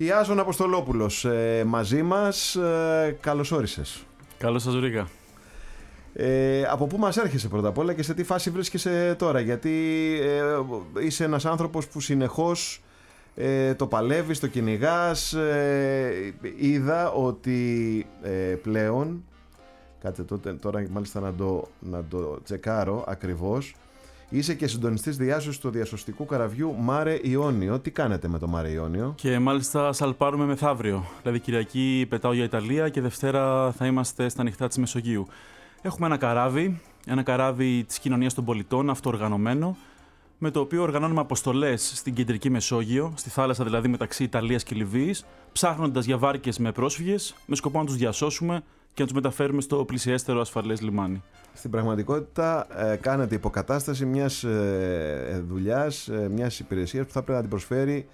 Ιάζων Αποστολόπουλος μαζί μας. Καλώς όρισες. Καλώς σας βρήκα. Από πού μας έρχεσαι πρώτα απ' όλα και σε τι φάση βρίσκεσαι τώρα? Γιατί είσαι ένας άνθρωπος που συνεχώς το παλεύεις, το κυνηγάς. Είδα ότι πλέον, κάτσε τώρα μάλιστα να το τσεκάρω ακριβώς, είσαι και συντονιστής διάσωσης του διασωστικού καραβιού Mare Ionio. Τι κάνετε με το Mare Ionio? Και μάλιστα σαλπάρουμε μεθαύριο. Δηλαδή Κυριακή πετάω για Ιταλία και Δευτέρα θα είμαστε στα νυχτά της Μεσογείου. Έχουμε ένα καράβι της κοινωνίας των πολιτών, αυτοοργανωμένο, με το οποίο οργανώνουμε αποστολές στην κεντρική Μεσόγειο, στη θάλασσα δηλαδή μεταξύ Ιταλίας και Λιβύης, ψάχνοντας για βάρκες με πρόσφυγες, με σκοπό να τους διασώσουμε και να τους μεταφέρουμε στο πλησιέστερο ασφαλές λιμάνι. Στην πραγματικότητα κάνετε υποκατάσταση μιας δουλειάς, μιας υπηρεσίας που θα πρέπει να την προσφέρει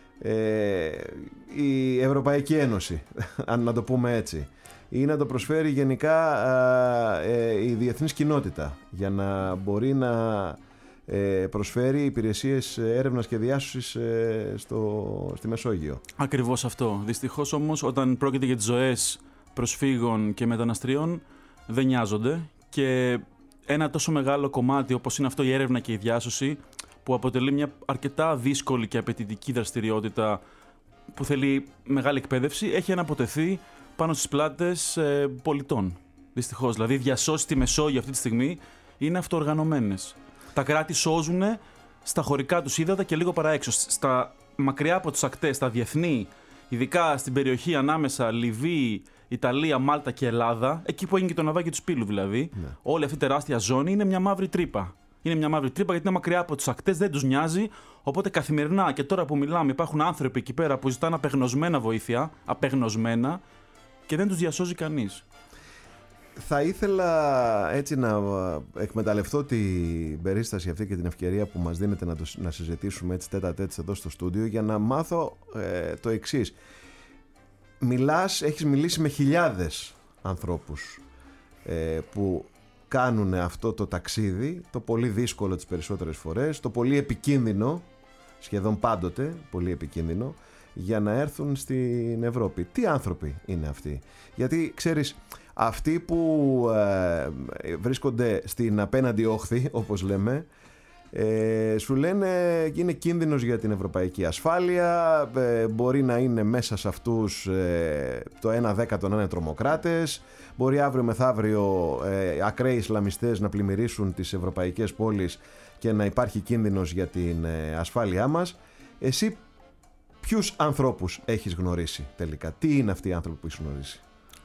η Ευρωπαϊκή Ένωση, αν να το πούμε έτσι, ή να το προσφέρει γενικά η διεθνής κοινότητα, για να μπορεί να προσφέρει υπηρεσίες έρευνας και διάσωσης στη Μεσόγειο. Ακριβώς αυτό. Δυστυχώς όμως όταν πρόκειται για τις ζωές προσφύγων και μεταναστριών δεν νοιάζονται, και ένα τόσο μεγάλο κομμάτι όπως είναι αυτό η έρευνα και η διάσωση, που αποτελεί μια αρκετά δύσκολη και απαιτητική δραστηριότητα που θέλει μεγάλη εκπαίδευση, έχει αναποτεθεί πάνω στις πλάτες πολιτών. Δυστυχώς. Δηλαδή οι διασώσεις στη Μεσόγειο αυτή τη στιγμή είναι αυτοοργανωμένες. Τα κράτη σώζουν στα χωρικά τους ύδατα και λίγο παραέξω. Στα μακριά από τους ακτές, στα διεθνή, ειδικά στην περιοχή ανάμεσα Λιβύη, Ιταλία, Μάλτα και Ελλάδα, εκεί που έγινε και το ναυάγιο του Σπύλου δηλαδή, ναι. Όλη αυτή η τεράστια ζώνη είναι μια μαύρη τρύπα. Είναι μια μαύρη τρύπα γιατί είναι μακριά από τους ακτές, δεν τους νοιάζει. Οπότε καθημερινά και τώρα που μιλάμε, υπάρχουν άνθρωποι εκεί πέρα που ζητάνε απεγνωσμένα βοήθεια, απεγνωσμένα, και δεν τους διασώζει κανείς. Θα ήθελα έτσι να εκμεταλλευτώ την περίσταση αυτή και την ευκαιρία που μας δίνεται να συζητήσουμε έτσι τέτα-τέτ εδώ στο στούντιο, για να μάθω το εξής. Έχεις μιλήσει με χιλιάδες ανθρώπους που κάνουν αυτό το ταξίδι, το πολύ δύσκολο τις περισσότερες φορές, το πολύ επικίνδυνο, σχεδόν πάντοτε πολύ επικίνδυνο, για να έρθουν στην Ευρώπη. Τι άνθρωποι είναι αυτοί? Γιατί ξέρεις, αυτοί που βρίσκονται στην απέναντι όχθη, όπως λέμε, σου λένε είναι κίνδυνος για την ευρωπαϊκή ασφάλεια, μπορεί να είναι μέσα σε αυτούς το 1/10 να είναι τρομοκράτες, μπορεί αύριο μεθαύριο ακραίοι Ισλαμιστές να πλημμυρίσουν τις ευρωπαϊκές πόλεις και να υπάρχει κίνδυνος για την ασφάλειά μας. Εσύ ποιους ανθρώπους έχεις γνωρίσει τελικά? Τι είναι αυτοί οι άνθρωποι που έχεις γνωρίσει?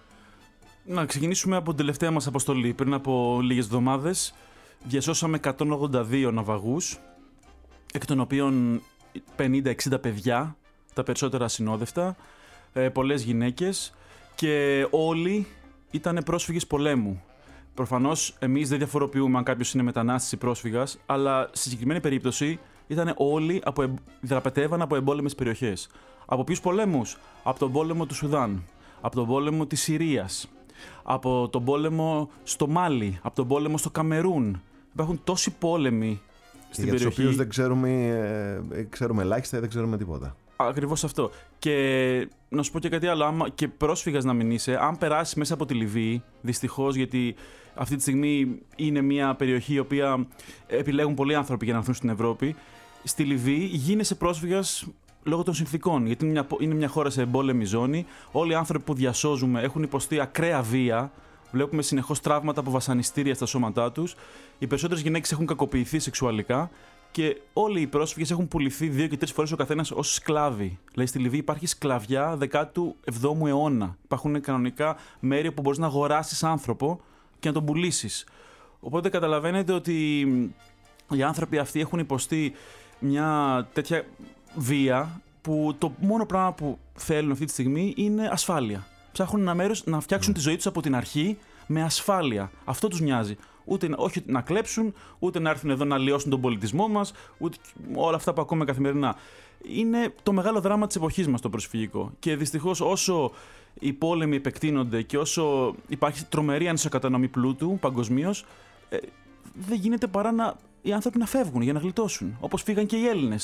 Να ξεκινήσουμε από την τελευταία μας αποστολή. Πριν από λίγες εβδομάδες διασώσαμε 182 ναυαγούς, εκ των οποίων 50-60 παιδιά, τα περισσότερα ασυνόδευτα, πολλές γυναίκες, και όλοι ήταν πρόσφυγες πολέμου. Προφανώς εμείς δεν διαφοροποιούμε αν κάποιος είναι μετανάστης ή πρόσφυγας, αλλά στη συγκεκριμένη περίπτωση ήταν όλοι δραπετεύαν από εμπόλεμες περιοχές. Από ποιους πολέμους? Από τον πόλεμο του Σουδάν, από τον πόλεμο της Συρίας, από τον πόλεμο στο Μάλι, από τον πόλεμο στο Καμερούν. Υπάρχουν τόσοι πόλεμοι στην περιοχή. Για τους οποίους δεν ξέρουμε ελάχιστα ή δεν ξέρουμε τίποτα. Ακριβώς αυτό. Και να σου πω και κάτι άλλο, άμα και πρόσφυγας να μην είσαι, αν περάσεις μέσα από τη Λιβύη, δυστυχώς, γιατί αυτή τη στιγμή είναι μια περιοχή η οποία επιλέγουν πολλοί άνθρωποι για να έρθουν στην Ευρώπη, στη Λιβύη γίνεσαι πρόσφυγας λόγω των συνθήκων, γιατί είναι μια χώρα σε εμπόλεμη ζώνη. Όλοι οι άνθρωποι που διασώζουμε έχουν υποστεί ακραία βία. Βλέπουμε συνεχώς τραύματα από βασανιστήρια στα σώματά τους. Οι περισσότερες γυναίκες έχουν κακοποιηθεί σεξουαλικά και όλοι οι πρόσφυγες έχουν πουληθεί 2 και 3 φορές ο καθένας ως σκλάβοι. Δηλαδή στη Λιβύη υπάρχει σκλαβιά 17ου αιώνα. Υπάρχουν κανονικά μέρη όπου μπορείς να αγοράσεις άνθρωπο και να τον πουλήσεις. Οπότε καταλαβαίνετε ότι οι άνθρωποι αυτοί έχουν υποστεί μια τέτοια βία που το μόνο πράγμα που θέλουν αυτή τη στιγμή είναι ασφάλεια. Ψάχνουν ένα μέρος να φτιάξουν τη ζωή τους από την αρχή με ασφάλεια. Αυτό τους νοιάζει. Όχι να κλέψουν, ούτε να έρθουν εδώ να αλλοιώσουν τον πολιτισμό μας, ούτε όλα αυτά που ακούμε καθημερινά. Είναι το μεγάλο δράμα της εποχής μας το προσφυγικό. Και δυστυχώς όσο οι πόλεμοι επεκτείνονται και όσο υπάρχει τρομερή ανισοκατανομή πλούτου παγκοσμίως, δεν γίνεται παρά οι άνθρωποι να φεύγουν για να γλιτώσουν. Όπως φύγαν και οι Έλληνες.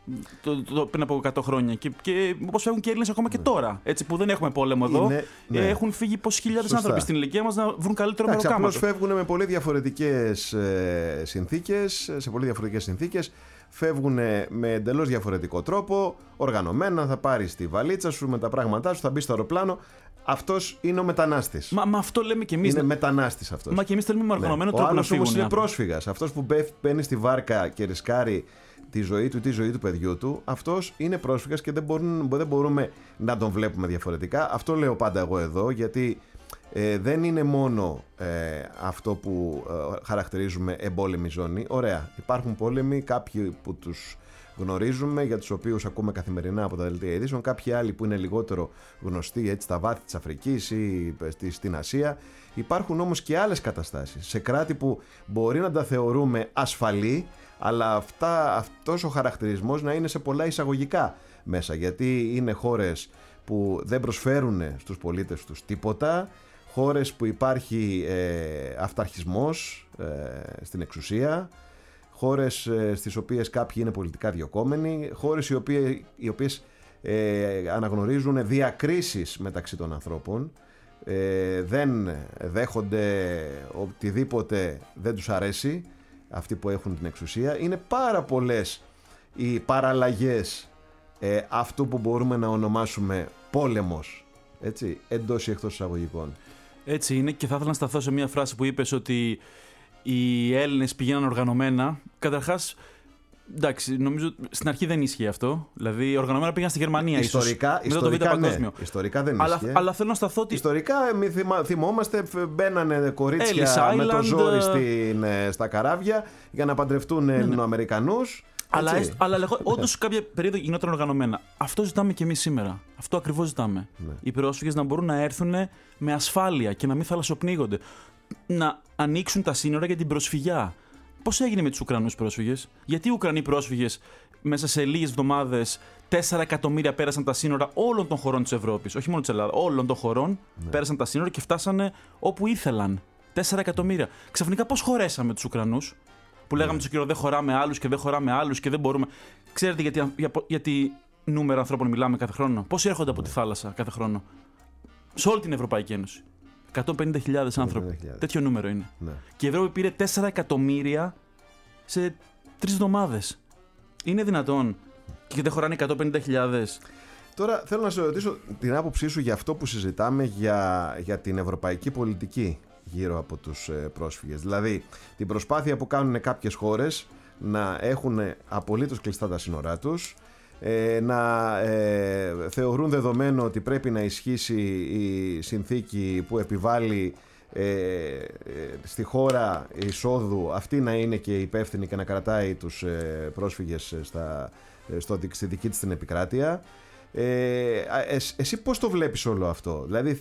πριν από 100 χρόνια. Και όπως φεύγουν και οι Έλληνες ακόμα και τώρα. Έτσι, που δεν έχουμε πόλεμο εδώ. Έχουν φύγει πόσοι χιλιάδες άνθρωποι στην ηλικία μας να βρουν καλύτερο μεροκάματο. Απλώς φεύγουν με πολύ διαφορετικές συνθήκες, σε πολύ διαφορετικές συνθήκες. Φεύγουν με εντελώς διαφορετικό τρόπο, οργανωμένα, θα πάρεις τη βαλίτσα σου με τα πράγματά σου, θα μπεις στο αεροπλάνο. Αυτός είναι ο μετανάστης. Μα αυτό λέμε κι εμείς. Είναι μετανάστης αυτός. Μα κι εμείς θέλουμε με οργανωμένο τρόπο να φύγουν. Ο άλλος όμως είναι πρόσφυγας. Αυτός που μπαίνει στη βάρκα και ρισκάρει τη ζωή του ή τη ζωή του παιδιού του, αυτός είναι πρόσφυγας και δεν μπορούμε να τον βλέπουμε διαφορετικά. Αυτό λέω πάντα εγώ εδώ, γιατί δεν είναι μόνο αυτό που χαρακτηρίζουμε εμπόλεμη ζώνη. Ωραία, υπάρχουν πόλεμοι, κάποιοι που τους γνωρίζουμε, για τους οποίους ακούμε καθημερινά από τα δελτία ειδήσεων, κάποιοι άλλοι που είναι λιγότερο γνωστοί, έτσι, στα βάθη της Αφρικής ή στην Ασία. Υπάρχουν όμως και άλλες καταστάσεις, σε κράτη που μπορεί να τα θεωρούμε ασφαλή, αλλά αυτός ο χαρακτηρισμός να είναι σε πολλά εισαγωγικά μέσα, γιατί είναι χώρες που δεν προσφέρουν στους πολίτες τους τίποτα, χώρες που υπάρχει αυταρχισμός στην εξουσία, χώρες στις οποίες κάποιοι είναι πολιτικά διωκόμενοι, χώρες οι οποίες αναγνωρίζουν διακρίσεις μεταξύ των ανθρώπων, δεν δέχονται οτιδήποτε δεν τους αρέσει, αυτοί που έχουν την εξουσία. Είναι πάρα πολλές οι παραλλαγές αυτού που μπορούμε να ονομάσουμε πόλεμος, έτσι, εντός ή εκτός εισαγωγικών. Έτσι είναι, και θα ήθελα να σταθώ σε μια φράση που είπες, ότι οι Έλληνες πηγαίναν οργανωμένα. Καταρχάς, εντάξει, νομίζω στην αρχή δεν ίσχυε αυτό. Δηλαδή, οργανωμένα πήγαν στη Γερμανία ιστορικά, ίσως, μετά το Β' Παγκόσμιο. Ναι, ιστορικά δεν ίσχυε. Αλλά θέλω να σταθώ ότι... Ιστορικά θυμόμαστε, μπαίνανε κορίτσια με το ζόρι στα καράβια για να παντρευτούν Ελληνοαμερικανούς. Αλλά όντως κάποια περίοδο γινόταν οργανωμένα. Αυτό ζητάμε και εμείς σήμερα. Αυτό ακριβώς ζητάμε. Ναι. Οι πρόσφυγες να μπορούν να έρθουν με ασφάλεια και να μην θαλασσοπνίγονται. Να ανοίξουν τα σύνορα για την προσφυγιά. Πώς έγινε με τους Ουκρανούς πρόσφυγες? Γιατί οι Ουκρανοί πρόσφυγες μέσα σε λίγες εβδομάδες 4 εκατομμύρια πέρασαν τα σύνορα όλων των χωρών της Ευρώπης, όχι μόνο της Ελλάδας, όλων των χωρών, πέρασαν τα σύνορα και φτάσανε όπου ήθελαν. 4 εκατομμύρια. Ξαφνικά πώς χωρέσαμε τους Ουκρανούς? Που λέγαμε τους κύριο, δεν χωράμε άλλους και δεν χωράμε άλλους και δεν μπορούμε. Ξέρετε γιατί νούμερα ανθρώπων μιλάμε κάθε χρόνο? Πόσοι έρχονται από τη θάλασσα κάθε χρόνο? Σε όλη την Ευρωπαϊκή Ένωση. 150.000 άνθρωποι. Τέτοιο νούμερο είναι. Ναι. Και η Ευρώπη πήρε 4 εκατομμύρια σε 3 εβδομάδες. Είναι δυνατόν? Και δεν χωράνε 150.000. Τώρα θέλω να σε ρωτήσω την άποψή σου για αυτό που συζητάμε για την ευρωπαϊκή πολιτική γύρω από τους πρόσφυγες. Δηλαδή, την προσπάθεια που κάνουν κάποιες χώρες να έχουν απολύτως κλειστά τα σύνορά τους, να θεωρούν δεδομένο ότι πρέπει να ισχύσει η συνθήκη που επιβάλλει στη χώρα εισόδου αυτή να είναι και υπεύθυνη και να κρατάει τους πρόσφυγες στη δική της την επικράτεια. Εσύ πώς το βλέπεις όλο αυτό? Δηλαδή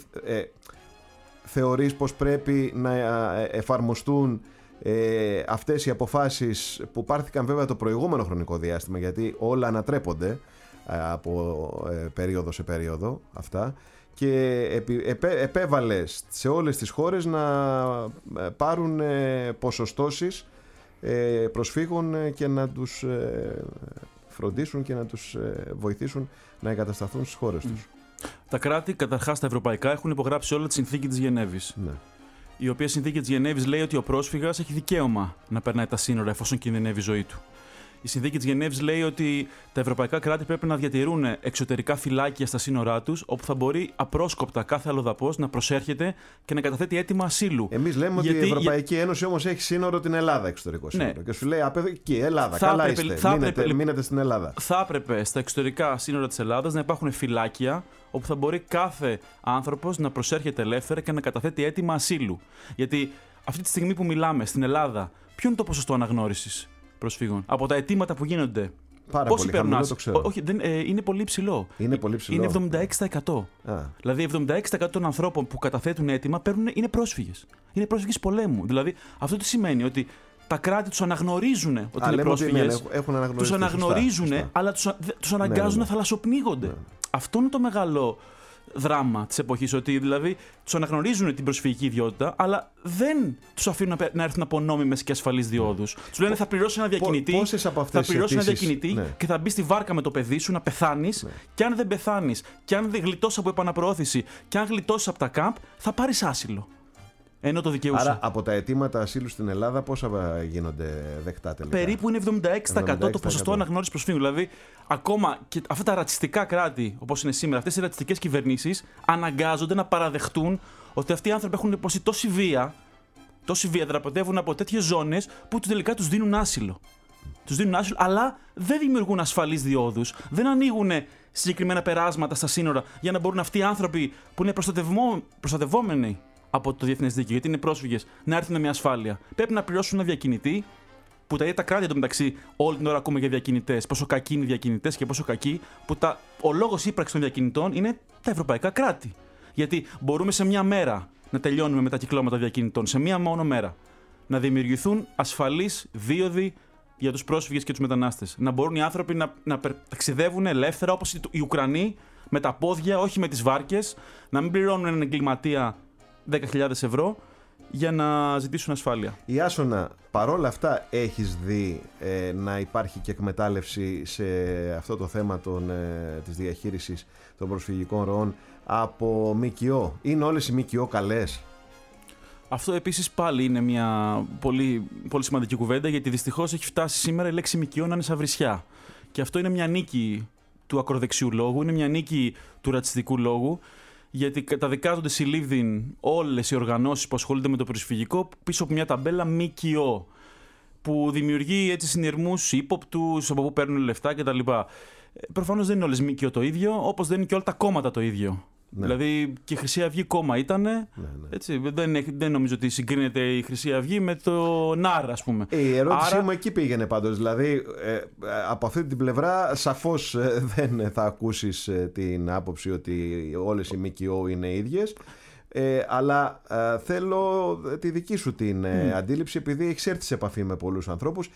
θεωρείς πως πρέπει να εφαρμοστούν αυτές οι αποφάσεις που πάρθηκαν βέβαια το προηγούμενο χρονικό διάστημα, γιατί όλα ανατρέπονται από περίοδο σε περίοδο αυτά, και επέβαλε σε όλες τις χώρες να πάρουν ποσοστώσεις προσφύγων και να τους φροντίσουν και να τους βοηθήσουν να εγκατασταθούν στις χώρες τους. Τα κράτη, καταρχάς τα ευρωπαϊκά, έχουν υπογράψει όλα τη συνθήκη της Γενέβης. Ναι. Η οποία συνθήκη της Γενέβης λέει ότι ο πρόσφυγας έχει δικαίωμα να περνάει τα σύνορα εφόσον κινδυνεύει η ζωή του. Η συνθήκη της Γενέβης λέει ότι τα ευρωπαϊκά κράτη πρέπει να διατηρούν εξωτερικά φυλάκια στα σύνορά τους, όπου θα μπορεί απρόσκοπτα κάθε αλλοδαπός να προσέρχεται και να καταθέτει αίτημα ασύλου. Εμείς λέμε ότι η Ευρωπαϊκή Ένωση όμως έχει σύνορο την Ελλάδα, εξωτερικό σύνορο. Ναι. Και σου λέει εκεί, Ελλάδα, καλά είστε, μείνετε στην Ελλάδα. Θα έπρεπε στα εξωτερικά σύνορα της Ελλάδας να υπάρχουν φυλάκια όπου θα μπορεί κάθε άνθρωπος να προσέρχεται ελεύθερα και να καταθέτει αίτημα ασύλου. Γιατί αυτή τη στιγμή που μιλάμε στην Ελλάδα, ποιο είναι το ποσοστό αναγνώρισης προσφύγων? Από τα αιτήματα που γίνονται, πόσοι παίρνουν? Όχι, είναι πολύ υψηλό. Είναι πολύ ψηλό. Είναι 76%. Δηλαδή 76% των ανθρώπων που καταθέτουν αίτημα είναι πρόσφυγες. Είναι πρόσφυγες πολέμου. Δηλαδή αυτό τι σημαίνει? Ότι τα κράτη τους αναγνωρίζουν ότι είναι πρόσφυγες. Τους αναγνωρίζουν, αλλά τους αναγκάζουν να θαλασσοπνίγονται. Αυτό είναι το μεγάλο δράμα της εποχής. Ότι δηλαδή τους αναγνωρίζουν την προσφυγική ιδιότητα, αλλά δεν τους αφήνουν να έρθουν από νόμιμες και ασφαλείς διόδους. Τους λένε θα πληρώσει ένα διακινητή, και θα μπει στη βάρκα με το παιδί σου να πεθάνεις. Ναι. Και αν δεν πεθάνεις, και αν δεν γλιτώσεις από επαναπροώθηση, και αν γλιτώσεις από τα κάμπ, θα πάρεις άσυλο. Ενώ το δικαιούσε. Άρα από τα αιτήματα ασύλου στην Ελλάδα πόσα γίνονται δεκτά τελικά? Περίπου είναι 76% το ποσοστό αναγνώρισης προσφύγων. Δηλαδή, ακόμα και αυτά τα ρατσιστικά κράτη, όπως είναι σήμερα, αυτές οι ρατσιστικές κυβερνήσεις, αναγκάζονται να παραδεχτούν ότι αυτοί οι άνθρωποι έχουν υποστεί τόση βία, δραπετεύουν από τέτοιες ζώνες που τελικά τους δίνουν άσυλο. Τους δίνουν άσυλο, αλλά δεν δημιουργούν ασφαλείς διόδους, δεν ανοίγουν συγκεκριμένα περάσματα στα σύνορα για να μπορούν αυτοί οι άνθρωποι που είναι προστατευόμενοι από το διεθνές δίκαιο, γιατί είναι πρόσφυγες, να έρθουν με ασφάλεια. Πρέπει να πληρώσουν ένα διακινητή, που τα ίδια τα κράτη εντωμεταξύ όλη την ώρα ακούμε για διακινητές. Πόσο κακοί είναι οι διακινητές και πόσο κακοί, που ο λόγος ύπαρξης των διακινητών είναι τα ευρωπαϊκά κράτη. Γιατί μπορούμε σε μια μέρα να τελειώνουμε με τα κυκλώματα διακινητών, σε μια μόνο μέρα. Να δημιουργηθούν ασφαλείς δίωδοι για τους πρόσφυγες και τους μετανάστες. Να μπορούν οι άνθρωποι να ταξιδεύουν ελεύθερα, όπως οι Ουκρανοί, με τα πόδια, όχι με τις βάρκες, να μην πληρώνουν έναν εγκληματία 10.000 ευρώ για να ζητήσουν ασφάλεια. Ιάσονα, παρόλα αυτά έχεις δει να υπάρχει και εκμετάλλευση σε αυτό το θέμα της διαχείρισης των προσφυγικών ροών από ΜΚΟ? Είναι όλες οι ΜΚΟ καλές? Αυτό επίσης πάλι είναι μια πολύ, πολύ σημαντική κουβέντα, γιατί δυστυχώς έχει φτάσει σήμερα η λέξη ΜΚΟ να είναι σαν βρισιά. Και αυτό είναι μια νίκη του ακροδεξιού λόγου, είναι μια νίκη του ρατσιστικού λόγου, γιατί καταδικάζονται συλλήβδιν όλες οι οργανώσεις που ασχολούνται με το προσφυγικό πίσω από μια ταμπέλα ΜΚΟ, που δημιουργεί έτσι συνειρμούς ύποπτους, από πού παίρνουν λεφτά κτλ. Προφανώς δεν είναι όλες ΜΚΟ το ίδιο, όπως δεν είναι και όλα τα κόμματα το ίδιο. Ναι. Δηλαδή και η Χρυσή Αυγή κόμμα ήτανε. Ναι. Έτσι, δεν νομίζω ότι συγκρίνεται η Χρυσή Αυγή με το ΝΑΡ, ας πούμε. Η ερώτησή μου εκεί πήγαινε πάντως. Δηλαδή, από αυτή την πλευρά, σαφώς δεν θα ακούσεις την άποψη ότι όλες οι ΜΚΟ είναι ίδιες. Αλλά θέλω τη δική σου την αντίληψη, επειδή έχεις έρθει σε επαφή με πολλούς ανθρώπους.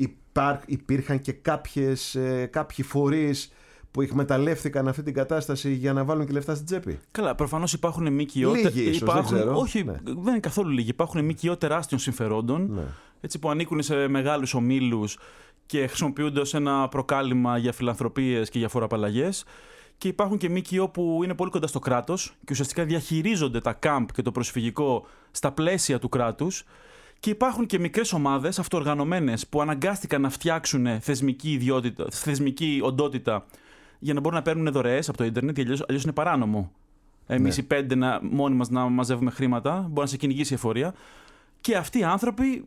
Υπήρχαν και κάποιοι φορείς που εκμεταλλεύτηκαν αυτή την κατάσταση για να βάλουν και λεφτά στην τσέπη? Καλά, προφανώς υπάρχουν ΜΚΟ. Λίγοι ίσως, δεν ξέρω. Όχι, ναι. Δεν είναι καθόλου λίγοι. Υπάρχουν ΜΚΟ τεράστιων συμφερόντων, ναι, έτσι, που ανήκουν σε μεγάλους ομίλους και χρησιμοποιούνται ως ένα προκάλημα για φιλανθρωπίες και για φοροαπαλλαγές. Και υπάρχουν και ΜΚΟ που είναι πολύ κοντά στο κράτος και ουσιαστικά διαχειρίζονται τα κάμπ και το προσφυγικό στα πλαίσια του κράτους. Και υπάρχουν και μικρές ομάδες αυτοοργανωμένες που αναγκάστηκαν να φτιάξουν θεσμική οντότητα για να μπορούν να παίρνουν δωρεές από το ίντερνετ, αλλιώς είναι παράνομο. Εμείς οι 5 μόνοι μας να μαζεύουμε χρήματα, μπορεί να σε κυνηγήσει η εφορία. Και αυτοί οι άνθρωποι,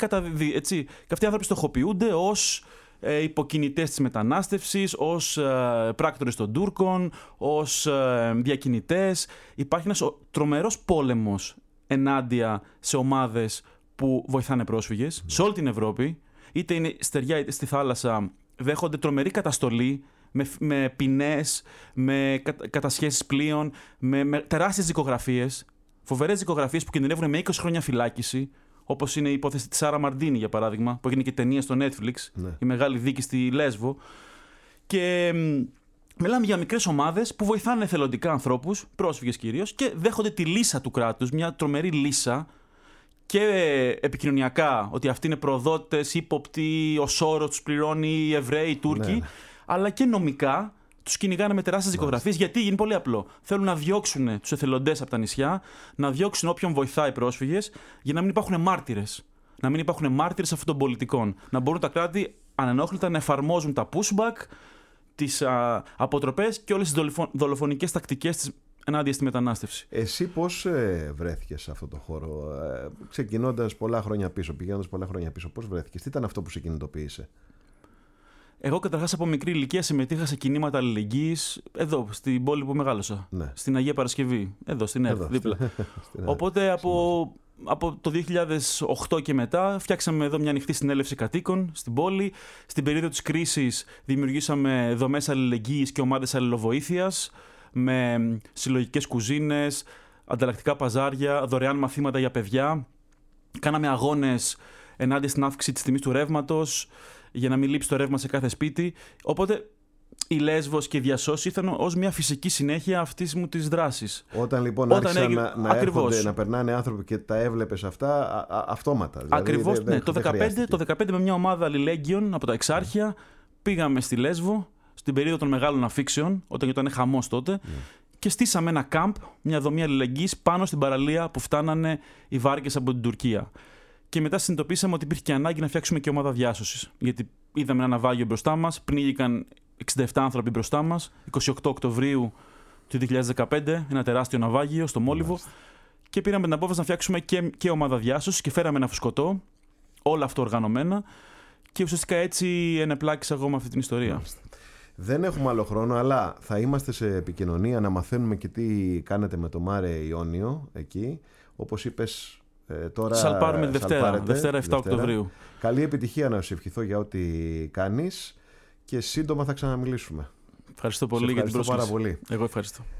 στοχοποιούνται ως υποκινητές της μετανάστευσης, ως πράκτορες των Τούρκων, ως διακινητές. Υπάρχει ένας τρομερός πόλεμος ενάντια σε ομάδες που βοηθάνε πρόσφυγες σε όλη την Ευρώπη, είτε είναι στεριά είτε στη θάλασσα. Δέχονται τρομερή καταστολή, με ποινές, με κατασχέσεις πλοίων, με τεράστιες δικογραφίες, φοβερές δικογραφίες που κινδυνεύουν με 20 χρόνια φυλάκιση, όπως είναι η υπόθεση της Σάρα Μαρντίνη, για παράδειγμα, που έγινε και ταινία στο Netflix, η μεγάλη δίκη στη Λέσβο. Και μιλάμε για μικρές ομάδες που βοηθάνε εθελοντικά ανθρώπους, πρόσφυγες κυρίως, και δέχονται τη λύσα του κράτους, μια τρομερή λύσα, και επικοινωνιακά, ότι αυτοί είναι προδότες, ύποπτοι, ο Σόρος τους πληρώνει, οι Εβραίοι, οι Τούρκοι, ναι, αλλά και νομικά τους κυνηγάνε με τεράστιες δικογραφίες, γιατί είναι πολύ απλό. Θέλουν να διώξουν τους εθελοντές από τα νησιά, να διώξουν όποιον βοηθάει πρόσφυγες, για να μην υπάρχουν μάρτυρες. Να μην υπάρχουν μάρτυρες αυτών των πολιτικών. Να μπορούν τα κράτη ανενόχλητα να εφαρμόζουν τα pushback, τις αποτροπές και όλες τις δολοφονικές τακτικές ενάντια στη μετανάστευση. Εσύ πώς βρέθηκες σε αυτό το χώρο, ξεκινώντας πολλά χρόνια πίσω, πηγαίνοντας πολλά χρόνια πίσω, πώς βρέθηκες, τι ήταν αυτό που σε κινητοποίησε? Εγώ καταρχάς από μικρή ηλικία συμμετείχα σε κινήματα αλληλεγγύης εδώ, στην πόλη που μεγάλωσα. Ναι. Στην Αγία Παρασκευή, εδώ στην ΕΡΤ, δίπλα. Οπότε από το 2008 και μετά φτιάξαμε εδώ μια ανοιχτή συνέλευση κατοίκων στην πόλη. Στην περίοδο της κρίσης δημιουργήσαμε δομές αλληλεγγύης και ομάδες αλληλοβοήθειας, με συλλογικές κουζίνες, ανταλλακτικά παζάρια, δωρεάν μαθήματα για παιδιά. Κάναμε αγώνες ενάντια στην αύξηση της τιμής του ρεύματος, για να μην λείψει το ρεύμα σε κάθε σπίτι. Οπότε η Λέσβος και οι διασώσεις ήρθαν ως μια φυσική συνέχεια αυτής μου της δράσης. Όταν λοιπόν άρχισαν να έρχονται, να περνάνε άνθρωποι και τα έβλεπες αυτά αυτόματα. Δηλαδή, Ακριβώς, ναι. Το 2015 με μια ομάδα αλληλέγγυων από τα Εξάρχεια πήγαμε στη Λέσβο, στην περίοδο των μεγάλων αφήξεων, όταν ήταν χαμός τότε, και στήσαμε ένα κάμπ, μια δομή αλληλεγγύης πάνω στην παραλία που φτάνανε οι βάρκες από την Τουρκία. Και μετά συνειδητοποίησαμε ότι υπήρχε και ανάγκη να φτιάξουμε και ομάδα διάσωσης. Γιατί είδαμε ένα ναυάγιο μπροστά μας, πνίγηκαν 67 άνθρωποι μπροστά μας, 28 Οκτωβρίου του 2015, ένα τεράστιο ναυάγιο στο Μόλιβο. Και πήραμε την απόφαση να φτιάξουμε και ομάδα διάσωσης και φέραμε ένα φουσκωτό, όλα αυτό οργανωμένα. Και ουσιαστικά έτσι ενεπλάκησα εγώ με αυτή την ιστορία. Δεν έχουμε άλλο χρόνο, αλλά θα είμαστε σε επικοινωνία να μαθαίνουμε και τι κάνετε με το Μάρε Ιόνιο εκεί. Όπως είπες τώρα. Σαλπάρουμε Δευτέρα 7 Οκτωβρίου. Καλή επιτυχία να σου ευχηθώ για ό,τι κάνεις και σύντομα θα ξαναμιλήσουμε. Ευχαριστώ πολύ για την πρόσκληση. Πάρα πολύ. Εγώ ευχαριστώ.